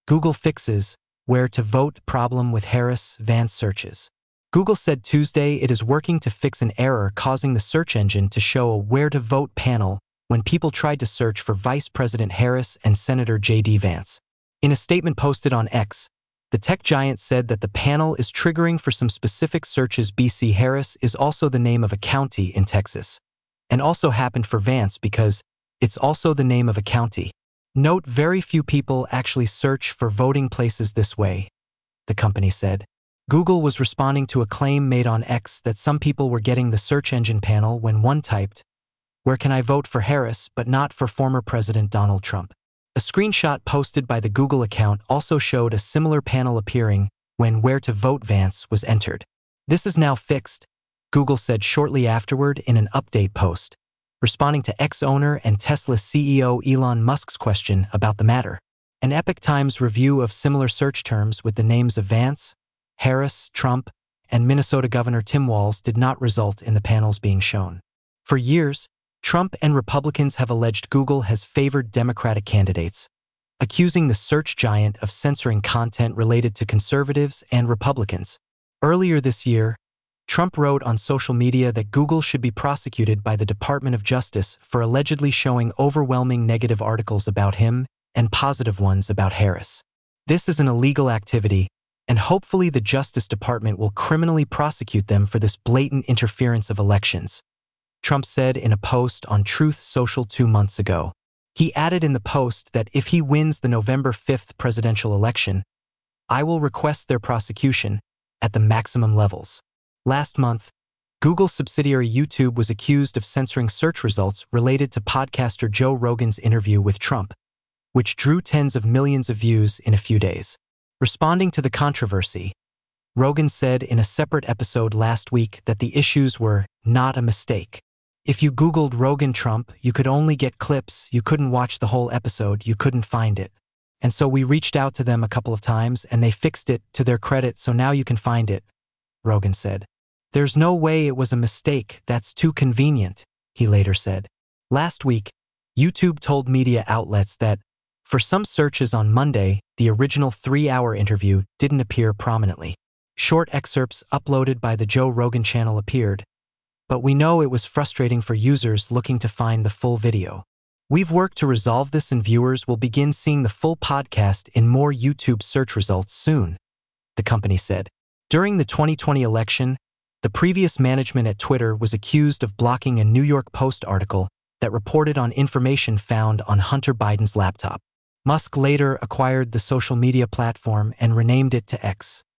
Google fixes where to vote problem with Harris-Vance searches. Google said Tuesday it is working to fix an error causing the search engine to show a where to vote panel when people tried to search for Vice President Harris and Senator J.D. Vance. In a statement posted on X, the tech giant said that the panel is triggering for some specific searches. BC Harris is also the name of a county in Texas, and also happened for Vance because it's also the name of a county. Note, very few people actually search for voting places this way, the company said. Google was responding to a claim made on X that some people were getting the search engine panel when one typed, "Where can I vote for Harris but not for former President Donald Trump?" A screenshot posted by the Google account also showed a similar panel appearing when "Where to vote Vance" was entered. This is now fixed, Google said shortly afterward in an update post, responding to X owner and Tesla CEO Elon Musk's question about the matter. An Epoch Times review of similar search terms with the names of Vance, Harris, Trump, and Minnesota Governor Tim Walz did not result in the panels being shown. For years, Trump and Republicans have alleged Google has favored Democratic candidates, accusing the search giant of censoring content related to conservatives and Republicans. Earlier this year, Trump wrote on social media that Google should be prosecuted by the Department of Justice for allegedly showing overwhelming negative articles about him and positive ones about Harris. This is an illegal activity, and hopefully the Justice Department will criminally prosecute them for this blatant interference of elections, Trump said in a post on Truth Social 2 months ago. He added in the post that if he wins the November 5th presidential election, I will request their prosecution at the maximum levels. Last month, Google subsidiary YouTube was accused of censoring search results related to podcaster Joe Rogan's interview with Trump, which drew tens of millions of views in a few days. Responding to the controversy, Rogan said in a separate episode last week that the issues were not a mistake. If you Googled Rogan Trump, you could only get clips, you couldn't watch the whole episode, you couldn't find it. And so we reached out to them a couple of times and they fixed it to their credit, so now you can find it, Rogan said. There's no way it was a mistake, that's too convenient, he later said. Last week, YouTube told media outlets that, for some searches on Monday, the original 3-hour interview didn't appear prominently. Short excerpts uploaded by the Joe Rogan channel appeared, but we know it was frustrating for users looking to find the full video. We've worked to resolve this and viewers will begin seeing the full podcast in more YouTube search results soon, the company said. During the 2020 election, the previous management at Twitter was accused of blocking a New York Post article that reported on information found on Hunter Biden's laptop. Musk later acquired the social media platform and renamed it to X.